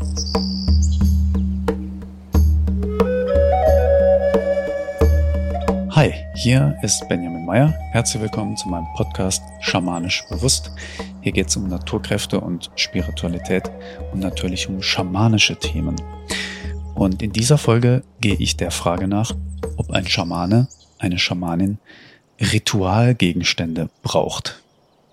Hi, hier ist Benjamin Meyer. Herzlich willkommen zu meinem Podcast Schamanisch Bewusst. Hier geht es um Naturkräfte und Spiritualität und natürlich um schamanische Themen. Und in dieser Folge gehe ich der Frage nach, ob ein Schamane, eine Schamanin Ritualgegenstände braucht.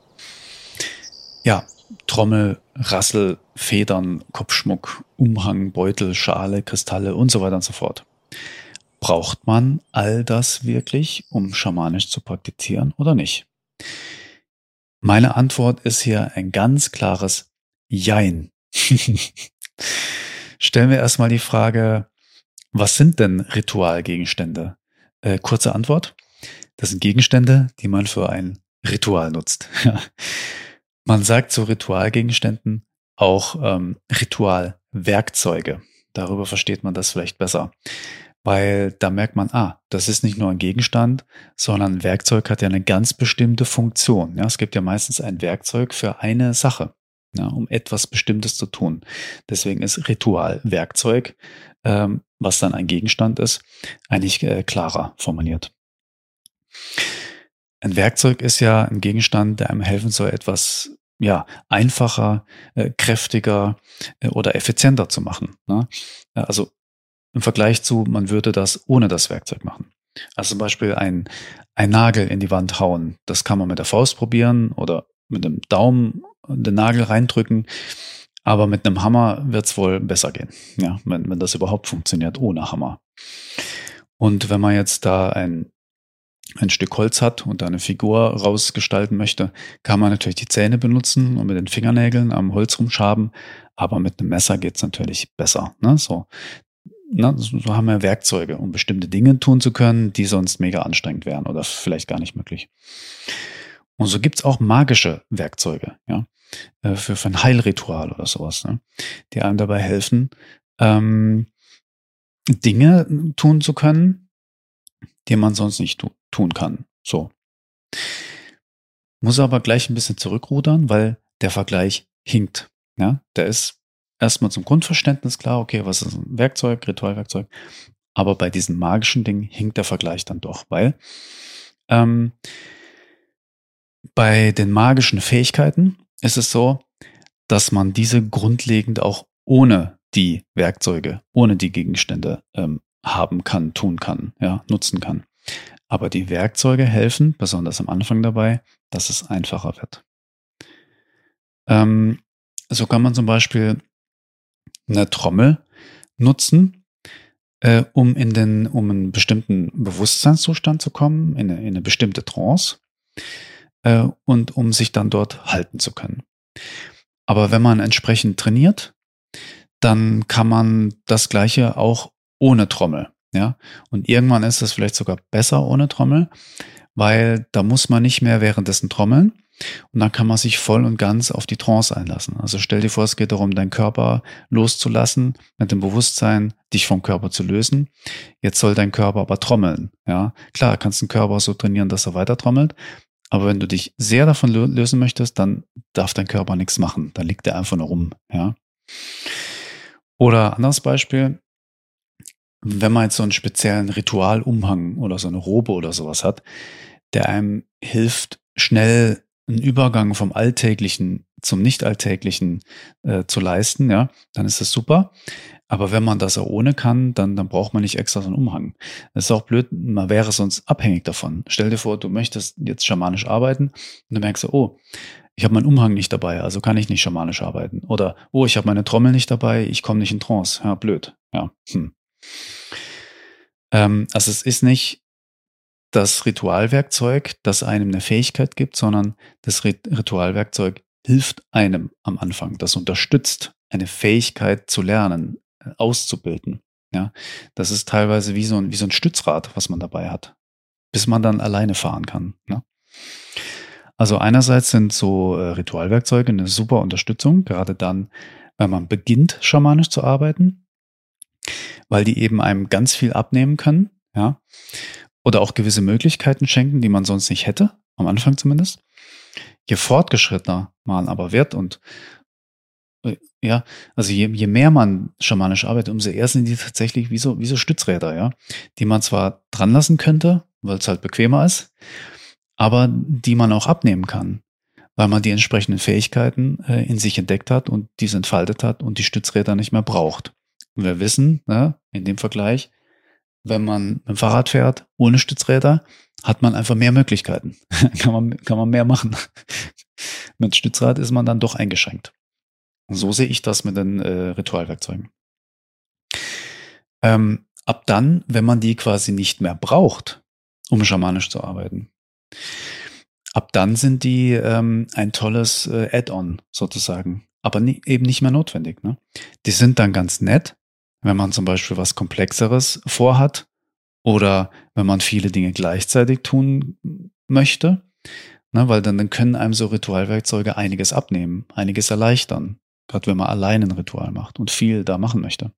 Ja, Trommel, Rassel, Federn, Kopfschmuck, Umhang, Beutel, Schale, Kristalle und so weiter und so fort. Braucht man all das wirklich, um schamanisch zu praktizieren oder nicht? Meine Antwort ist hier ein ganz klares Jein. Stellen wir erstmal die Frage, was sind denn Ritualgegenstände? Kurze Antwort, das sind Gegenstände, die man für ein Ritual nutzt. Man sagt zu Ritualgegenständen auch Ritualwerkzeuge. Darüber versteht man das vielleicht besser. Weil da merkt man, das ist nicht nur ein Gegenstand, sondern ein Werkzeug hat ja eine ganz bestimmte Funktion. Ja, es gibt ja meistens ein Werkzeug für eine Sache, ja, um etwas Bestimmtes zu tun. Deswegen ist Ritualwerkzeug, was dann ein Gegenstand ist, eigentlich klarer formuliert. Ein Werkzeug ist ja ein Gegenstand, der einem helfen soll, etwas einfacher, kräftiger oder effizienter zu machen. Ne? Also im Vergleich zu, man würde das ohne das Werkzeug machen. Also zum Beispiel ein Nagel in die Wand hauen. Das kann man mit der Faust probieren oder mit dem Daumen den Nagel reindrücken. Aber mit einem Hammer wird es wohl besser gehen. Ja, wenn das überhaupt funktioniert ohne Hammer. Und wenn man jetzt da ein Stück Holz hat und da eine Figur rausgestalten möchte, kann man natürlich die Zähne benutzen und mit den Fingernägeln am Holz rumschaben. Aber mit einem Messer geht es natürlich besser. Ne? So haben wir Werkzeuge, um bestimmte Dinge tun zu können, die sonst mega anstrengend wären oder vielleicht gar nicht möglich. Und so gibt's auch magische Werkzeuge, ja, für ein Heilritual oder sowas, ne, die einem dabei helfen, Dinge tun zu können, die man sonst nicht tun kann. So. Muss aber gleich ein bisschen zurückrudern, weil der Vergleich hinkt. Ja, der ist erstmal zum Grundverständnis klar, okay, was ist ein Werkzeug, Ritualwerkzeug, aber bei diesen magischen Dingen hinkt der Vergleich dann doch, weil bei den magischen Fähigkeiten ist es so, dass man diese grundlegend auch ohne die Werkzeuge, ohne die Gegenstände haben kann, tun kann, ja, nutzen kann. Aber die Werkzeuge helfen, besonders am Anfang dabei, dass es einfacher wird. So kann man zum Beispiel eine Trommel nutzen, um einen bestimmten Bewusstseinszustand zu kommen, in eine bestimmte Trance, und um sich dann dort halten zu können. Aber wenn man entsprechend trainiert, dann kann man das Gleiche auch ohne Trommel. Ja? Und irgendwann ist es vielleicht sogar besser ohne Trommel, weil da muss man nicht mehr währenddessen trommeln. Und dann kann man sich voll und ganz auf die Trance einlassen. Also stell dir vor, es geht darum, deinen Körper loszulassen, mit dem Bewusstsein, dich vom Körper zu lösen. Jetzt soll dein Körper aber trommeln. Ja, klar, kannst den Körper so trainieren, dass er weiter trommelt. Aber wenn du dich sehr davon lösen möchtest, dann darf dein Körper nichts machen. Dann liegt er einfach nur rum. Ja. Oder anderes Beispiel. Wenn man jetzt so einen speziellen Ritualumhang oder so eine Robe oder sowas hat, der einem hilft, schnell einen Übergang vom Alltäglichen zum Nicht-Alltäglichen zu leisten, ja, dann ist das super. Aber wenn man das auch ohne kann, dann braucht man nicht extra so einen Umhang. Das ist auch blöd, man wäre sonst abhängig davon. Stell dir vor, du möchtest jetzt schamanisch arbeiten und du merkst, ich habe meinen Umhang nicht dabei, also kann ich nicht schamanisch arbeiten. Oder, ich habe meine Trommel nicht dabei, ich komme nicht in Trance. Ja, blöd. Ja. Also es ist nicht das Ritualwerkzeug, das einem eine Fähigkeit gibt, sondern das Ritualwerkzeug hilft einem am Anfang. Das unterstützt eine Fähigkeit zu lernen, auszubilden. Ja, das ist teilweise wie so ein Stützrad, was man dabei hat, bis man dann alleine fahren kann. Ne? Also einerseits sind so Ritualwerkzeuge eine super Unterstützung, gerade dann, wenn man beginnt, schamanisch zu arbeiten, weil die eben einem ganz viel abnehmen können, ja, oder auch gewisse Möglichkeiten schenken, die man sonst nicht hätte, am Anfang zumindest. Je fortgeschrittener man aber wird und Ja, also je mehr man schamanisch arbeitet, umso eher sind die tatsächlich wie so Stützräder, ja, die man zwar dran lassen könnte, weil es halt bequemer ist, aber die man auch abnehmen kann, weil man die entsprechenden Fähigkeiten in sich entdeckt hat und diese entfaltet hat und die Stützräder nicht mehr braucht. Und wir wissen, ne, in dem Vergleich, wenn man mit dem Fahrrad fährt, ohne Stützräder, hat man einfach mehr Möglichkeiten. Kann man mehr machen. Mit Stützrad ist man dann doch eingeschränkt. Und so sehe ich das mit den Ritualwerkzeugen. Ab dann, wenn man die quasi nicht mehr braucht, um schamanisch zu arbeiten, ab dann sind die ein tolles Add-on sozusagen, aber eben nicht mehr notwendig. Ne? Die sind dann ganz nett, wenn man zum Beispiel was Komplexeres vorhat oder wenn man viele Dinge gleichzeitig tun möchte, ne? Weil dann können einem so Ritualwerkzeuge einiges abnehmen, einiges erleichtern, gerade wenn man allein ein Ritual macht und viel da machen möchte.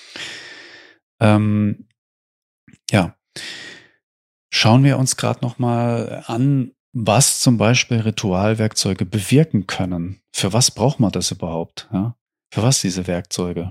Ja, schauen wir uns gerade noch mal an, was zum Beispiel Ritualwerkzeuge bewirken können. Für was braucht man das überhaupt? Ja? Für was diese Werkzeuge?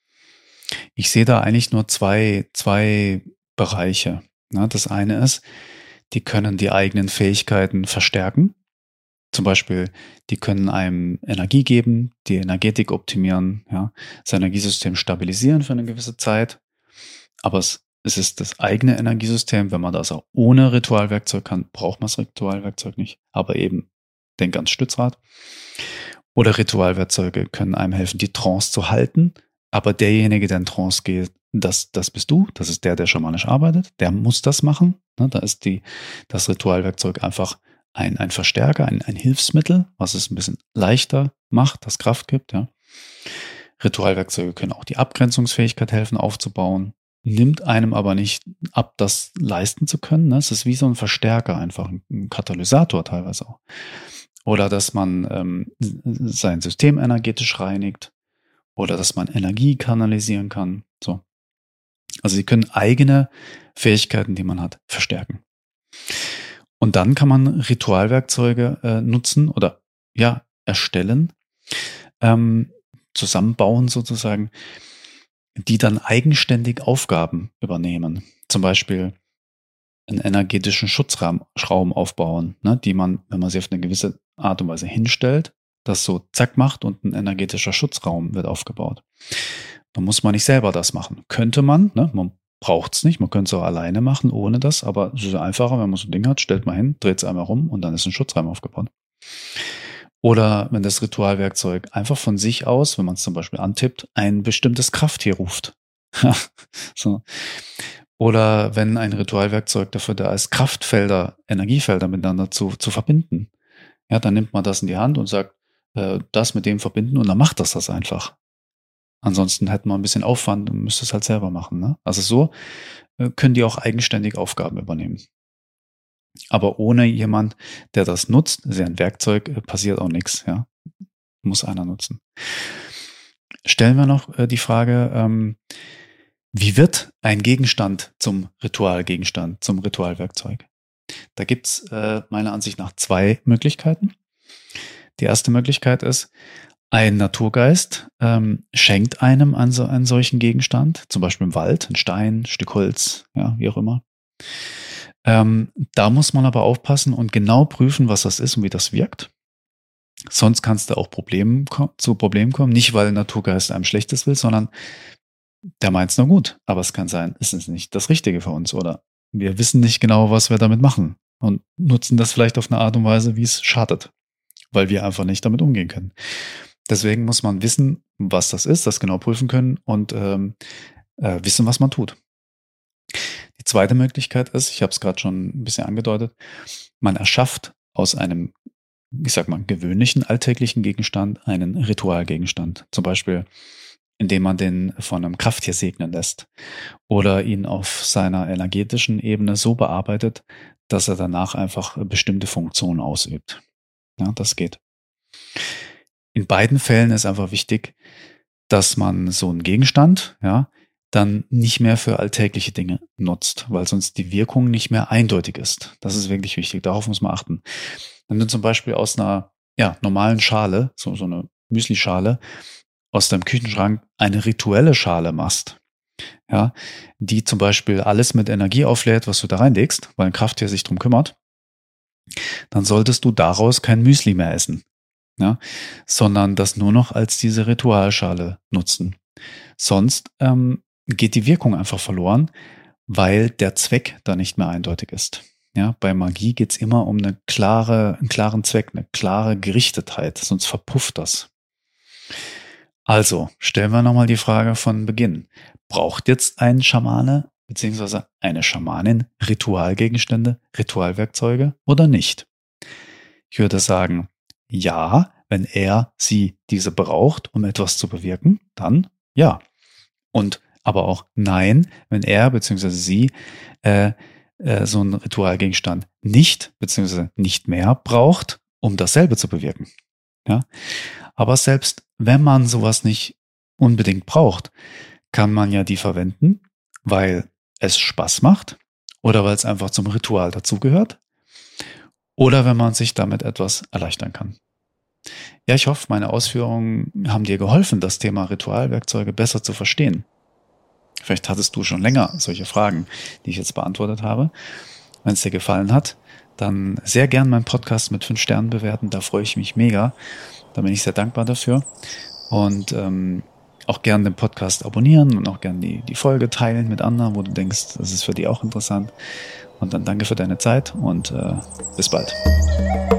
Ich sehe da eigentlich nur zwei Bereiche. Ne? Das eine ist, die können die eigenen Fähigkeiten verstärken. Zum Beispiel, die können einem Energie geben, die Energetik optimieren, ja, das Energiesystem stabilisieren für eine gewisse Zeit. Aber es ist das eigene Energiesystem. Wenn man das auch ohne Ritualwerkzeug kann, braucht man das Ritualwerkzeug nicht. Aber eben, denk ans Stützrad. Oder Ritualwerkzeuge können einem helfen, die Trance zu halten. Aber derjenige, der in Trance geht, das bist du. Das ist der schamanisch arbeitet. Der muss das machen. Da ist das Ritualwerkzeug einfach ein Verstärker, ein Hilfsmittel, was es ein bisschen leichter macht, das Kraft gibt. Ja. Ritualwerkzeuge können auch die Abgrenzungsfähigkeit helfen aufzubauen, nimmt einem aber nicht ab, das leisten zu können. Es ist wie so ein Verstärker, einfach ein Katalysator teilweise auch. Oder dass man sein System energetisch reinigt oder dass man Energie kanalisieren kann. So. Also sie können eigene Fähigkeiten, die man hat, verstärken. Und dann kann man Ritualwerkzeuge nutzen oder ja, erstellen, zusammenbauen sozusagen, die dann eigenständig Aufgaben übernehmen. Zum Beispiel einen energetischen Schutzraum aufbauen, ne, die man, wenn man sie auf eine gewisse Art und Weise hinstellt, das so zack macht und ein energetischer Schutzraum wird aufgebaut. Dann muss man nicht selber das machen. Könnte man, ne, man braucht es nicht, man könnte es auch alleine machen, ohne das, aber es ist einfacher, wenn man so ein Ding hat, stellt man hin, dreht es einmal rum und dann ist ein Schutzraum aufgebaut. Oder wenn das Ritualwerkzeug einfach von sich aus, wenn man es zum Beispiel antippt, ein bestimmtes Krafttier ruft. So. Oder wenn ein Ritualwerkzeug dafür da ist, Kraftfelder, Energiefelder miteinander zu verbinden. Ja, dann nimmt man das in die Hand und sagt, das mit dem verbinden und dann macht das einfach. Ansonsten hätte man ein bisschen Aufwand und müsste es halt selber machen. Ne? Also so können die auch eigenständig Aufgaben übernehmen. Aber ohne jemand, der das nutzt, ist ja ein Werkzeug, passiert auch nichts. Ja? Muss einer nutzen. Stellen wir noch die Frage, wie wird ein Gegenstand zum Ritualgegenstand, zum Ritualwerkzeug? Da gibt's meiner Ansicht nach zwei Möglichkeiten. Die erste Möglichkeit ist, ein Naturgeist schenkt einem einen solchen Gegenstand, zum Beispiel im Wald, ein Stein, ein Stück Holz, ja, wie auch immer. Da muss man aber aufpassen und genau prüfen, was das ist und wie das wirkt. Sonst kann es da auch zu Problemen kommen. Nicht, weil ein Naturgeist einem Schlechtes will, sondern der meint es nur gut. Aber es kann sein, es ist nicht das Richtige für uns oder wir wissen nicht genau, was wir damit machen und nutzen das vielleicht auf eine Art und Weise, wie es schadet, weil wir einfach nicht damit umgehen können. Deswegen muss man wissen, was das ist, das genau prüfen können und wissen, was man tut. Die zweite Möglichkeit ist, ich habe es gerade schon ein bisschen angedeutet, man erschafft aus einem, ich sag mal, gewöhnlichen alltäglichen Gegenstand einen Ritualgegenstand. Zum Beispiel, indem man den von einem Krafttier segnen lässt oder ihn auf seiner energetischen Ebene so bearbeitet, dass er danach einfach bestimmte Funktionen ausübt. Ja, das geht. In beiden Fällen ist einfach wichtig, dass man so einen Gegenstand, ja, dann nicht mehr für alltägliche Dinge nutzt, weil sonst die Wirkung nicht mehr eindeutig ist. Das ist wirklich wichtig. Darauf muss man achten. Wenn du zum Beispiel aus einer normalen Schale, so eine Müslischale aus deinem Küchenschrank eine rituelle Schale machst, ja, die zum Beispiel alles mit Energie auflädt, was du da reinlegst, weil ein Krafttier sich drum kümmert, dann solltest du daraus kein Müsli mehr essen, ja, sondern das nur noch als diese Ritualschale nutzen. Sonst geht die Wirkung einfach verloren, weil der Zweck da nicht mehr eindeutig ist. Ja, bei Magie geht's immer um einen klaren Zweck, eine klare Gerichtetheit, sonst verpufft das. Also, stellen wir nochmal die Frage von Beginn. Braucht jetzt ein Schamane bzw. eine Schamanin Ritualgegenstände, Ritualwerkzeuge oder nicht? Ich würde sagen, ja, wenn er, sie diese braucht, um etwas zu bewirken, dann ja. Und aber auch nein, wenn er bzw. sie so einen Ritualgegenstand nicht bzw. nicht mehr braucht, um dasselbe zu bewirken. Ja? Aber selbst wenn man sowas nicht unbedingt braucht, kann man ja die verwenden, weil es Spaß macht oder weil es einfach zum Ritual dazugehört oder wenn man sich damit etwas erleichtern kann. Ja, ich hoffe, meine Ausführungen haben dir geholfen, das Thema Ritualwerkzeuge besser zu verstehen. Vielleicht hattest du schon länger solche Fragen, die ich jetzt beantwortet habe. Wenn es dir gefallen hat, dann sehr gern meinen Podcast mit 5 Sternen bewerten. Da freue ich mich mega. Da bin ich sehr dankbar dafür. Und auch gern den Podcast abonnieren und auch gern die Folge teilen mit anderen, wo du denkst, das ist für die auch interessant. Und dann danke für deine Zeit und bis bald.